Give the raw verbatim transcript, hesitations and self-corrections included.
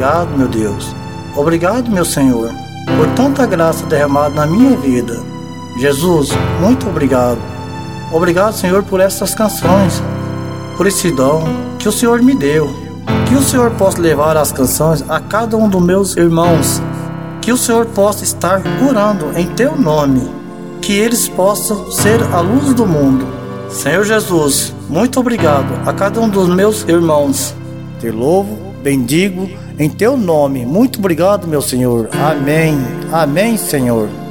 obrigado, meu Deus. Obrigado, meu Senhor, por tanta graça derramada na minha vida. Jesus, muito obrigado. Obrigado, Senhor, por essas canções, por esse dom que o Senhor me deu. Que o Senhor possa levar as canções a cada um dos meus irmãos. Que o Senhor possa estar curando em Teu nome. Que eles possam ser a luz do mundo. Senhor Jesus, muito obrigado a cada um dos meus irmãos. Te louvo, bendigo em Teu nome. Muito obrigado, meu Senhor. Amém. Amém, Senhor.